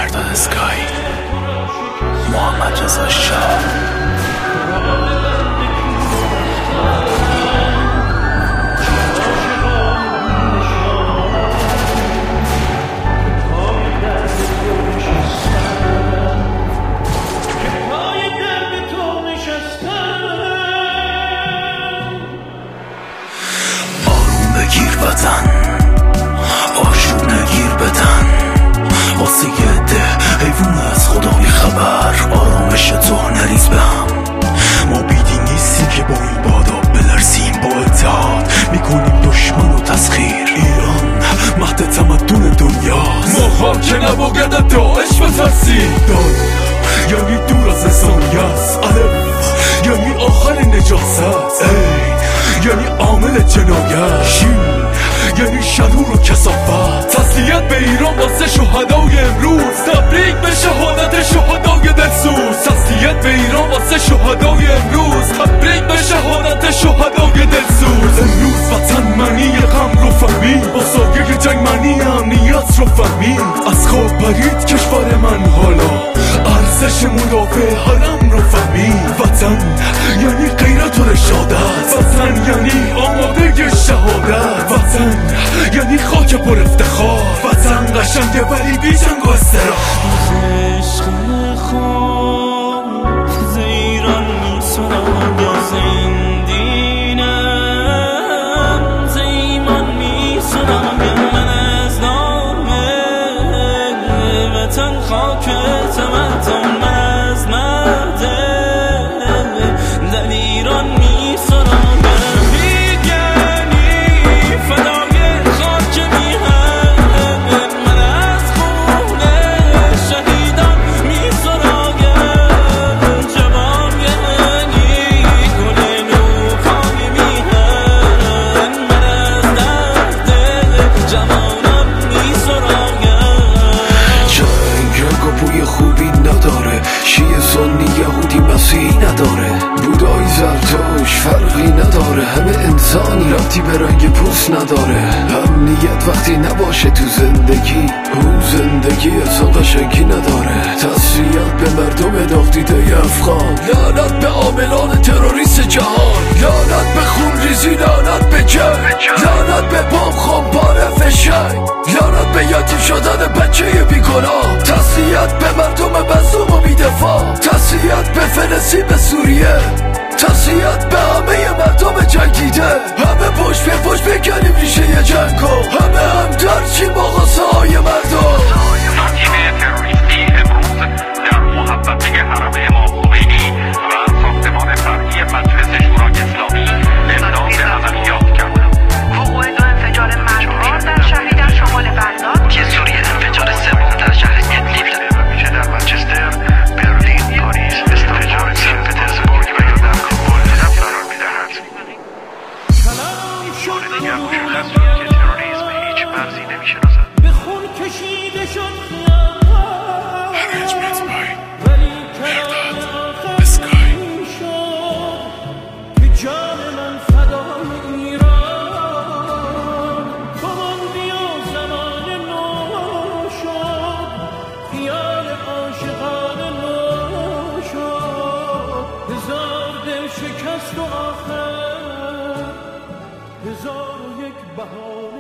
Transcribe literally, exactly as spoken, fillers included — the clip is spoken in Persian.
مرداد اسکای، محمد رضا شاه. بگیر وطن، آشوب نگیر بدن، واسه یه ده حیوون از خدا بی خبر، آرامش تو نریز به هم. ما بیدی نیستی که با این بادا بلرزیم، با اتحاد میکنیم دشمن و تسخیر. ایران مهد تمدن دنیاست، ما که نباید داعش بترسیم. داد یعنی دور از انسانیت، الف یعنی آخر نجاست، ای یعنی عامل جنایت، شین یعنی شرور و کثافت. تسلیت به ایران واسه شهدای امروز، تبریک به شهادت شهدای دلسوز. تسلیت به ایران واسه شهدای امروز، تبریک به شهادت شهدای دلسوز. امروز وطن معنی غم رو فهمید، با سایه جنگ معنی امنیت رو فهمید. از خواب پرید کشور من حالا، ارزش مدافع حرم رو فهمید. وطن یعنی غیرت و رشادت، وطن یعنی آماده شهادت، وطن یعنی خاک پر افتخار. وطن قشنگه ولی بی جنگ و استراح. عشق خود ز ایران میسراغ، زین دینم ز ایمان میسراغ. من از نام وطن خاک تمدن، من از مهد در ایران میسراغ. شیعه سنی یهودی مسیحی نداره، بودایی زرتوش فرقی نداره، همه انسانی ربطی به رنگ پوست نداره. امنیت وقتی نباشه تو زندگی، اون زندگی اصلا قشنگی نداره. تسلیت به مردم داغ دیده افغان، لعنت به عاملان تروریست جهان، لعنت به خون ریزی، لعنت به جنگ، لعنت به بام خمپاره فشنگ، لعنت به یتیم شدن بچه بیگناه. تسلیت به مردم مظلوم و بی‌دفاع، تسلیت به فلسطین، به سوریه، تسلیت به همه مردم جنگیده. همه پشت به پشت بکنیم ریشه ی جنگو، همه همدرد چیم با غصه های مردم. تیم تروریستی امروز در محوطه حرم امام خمینی و ساختمان فرعی مجلس شورای اسلامی اقدام به عملیات کرد. وقوع دو انفجار مرگبار در شهری در شمال بغداد که سوریه انفجار سوم در شهر ادلیب میشه، در منچستر، برلین، پاریس، استانبول، سن پترزبورگ و یا در کابل قرار میدهد. بار دیگر مشخص شد که تروریسم هیچ مرزی نمیشناسد. به خون کشیده شد ولی مرداد اسکای. که جان من فدای ایران، کمان بیا زمان نو شد، خیال عاشقان نو شد. هزار دل شکست و آخر هزار و یک بهانه